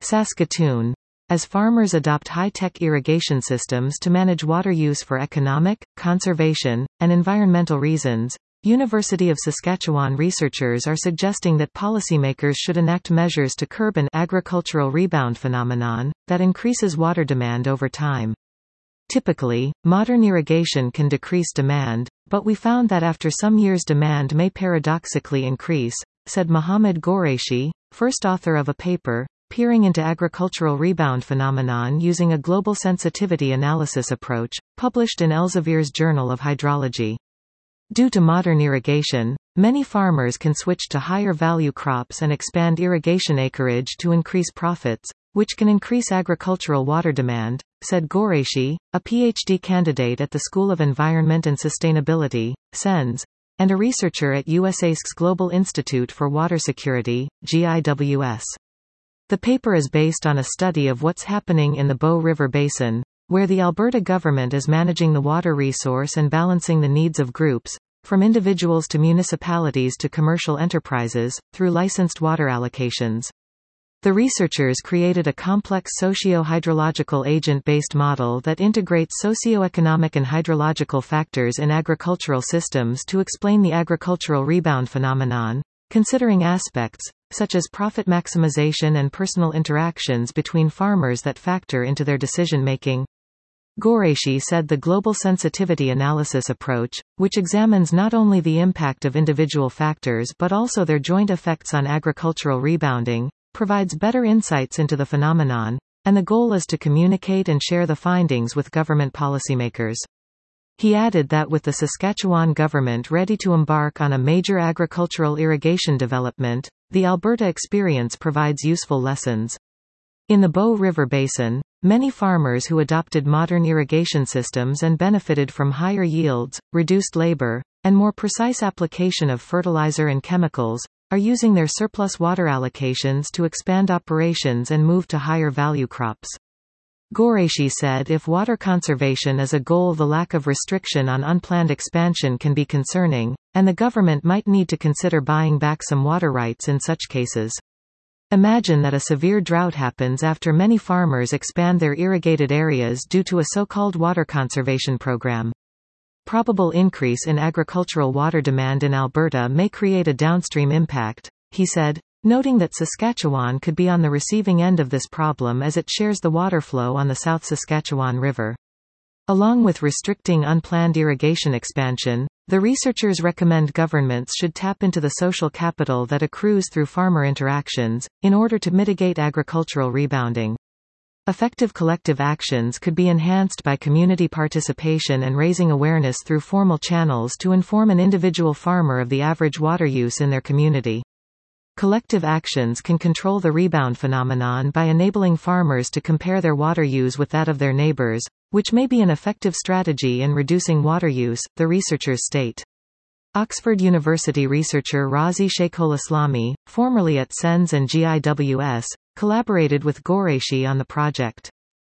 Saskatoon. As farmers adopt high-tech irrigation systems to manage water use for economic, conservation, and environmental reasons, University of Saskatchewan researchers are suggesting that policymakers should enact measures to curb an agricultural rebound phenomenon that increases water demand over time. Typically, modern irrigation can decrease demand, but we found that after some years demand may paradoxically increase, said Mohamed Ghoraishi, first author of a paper, Peering into Agricultural Rebound Phenomenon using a Global Sensitivity Analysis Approach, published in Elsevier's Journal of Hydrology. Due to modern irrigation, many farmers can switch to higher value crops and expand irrigation acreage to increase profits, which can increase agricultural water demand, said Ghoraishi, a PhD candidate at the School of Environment and Sustainability, SENS, and a researcher at USAID's Global Institute for Water Security, GIWS. The paper is based on a study of what's happening in the Bow River Basin, where the Alberta government is managing the water resource and balancing the needs of groups, from individuals to municipalities to commercial enterprises, through licensed water allocations. The researchers created a complex socio-hydrological agent-based model that integrates socio-economic and hydrological factors in agricultural systems to explain the agricultural rebound phenomenon, considering aspects, such as profit maximization and personal interactions between farmers that factor into their decision-making. Ghoraishi said the Global Sensitivity Analysis approach, which examines not only the impact of individual factors but also their joint effects on agricultural rebounding, provides better insights into the phenomenon, and the goal is to communicate and share the findings with government policymakers. He added that with the Saskatchewan government ready to embark on a major agricultural irrigation development, the Alberta experience provides useful lessons. In the Bow River Basin, many farmers who adopted modern irrigation systems and benefited from higher yields, reduced labor, and more precise application of fertilizer and chemicals, are using their surplus water allocations to expand operations and move to higher value crops. Ghoraishi said if water conservation is a goal, the lack of restriction on unplanned expansion can be concerning, and the government might need to consider buying back some water rights in such cases. Imagine that a severe drought happens after many farmers expand their irrigated areas due to a so-called water conservation program. Probable increase in agricultural water demand in Alberta may create a downstream impact, he said, noting that Saskatchewan could be on the receiving end of this problem as it shares the water flow on the South Saskatchewan River. Along with restricting unplanned irrigation expansion, the researchers recommend governments should tap into the social capital that accrues through farmer interactions, in order to mitigate agricultural rebounding. Effective collective actions could be enhanced by community participation and raising awareness through formal channels to inform an individual farmer of the average water use in their community. Collective actions can control the rebound phenomenon by enabling farmers to compare their water use with that of their neighbors, which may be an effective strategy in reducing water use, the researchers state. Oxford University researcher Razi Sheikhoulaslami, formerly at SENS and GIWS, collaborated with Ghoraishi on the project.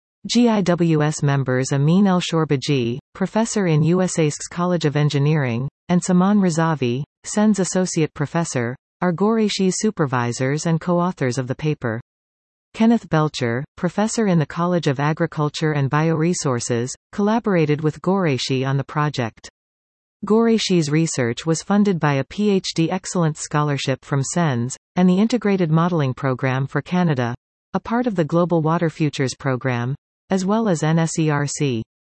GIWS members Amin El-Shorbaji, professor in USAID's College of Engineering, and Saman Razavi, SENS associate professor, are Ghoraishi supervisors and co-authors of the paper. Kenneth Belcher, professor in the College of Agriculture and Bioresources, collaborated with Ghoraishi on the project. Ghoraishi's research was funded by a PhD Excellence Scholarship from SENS, and the Integrated Modeling Program for Canada, a part of the Global Water Futures Program, as well as NSERC.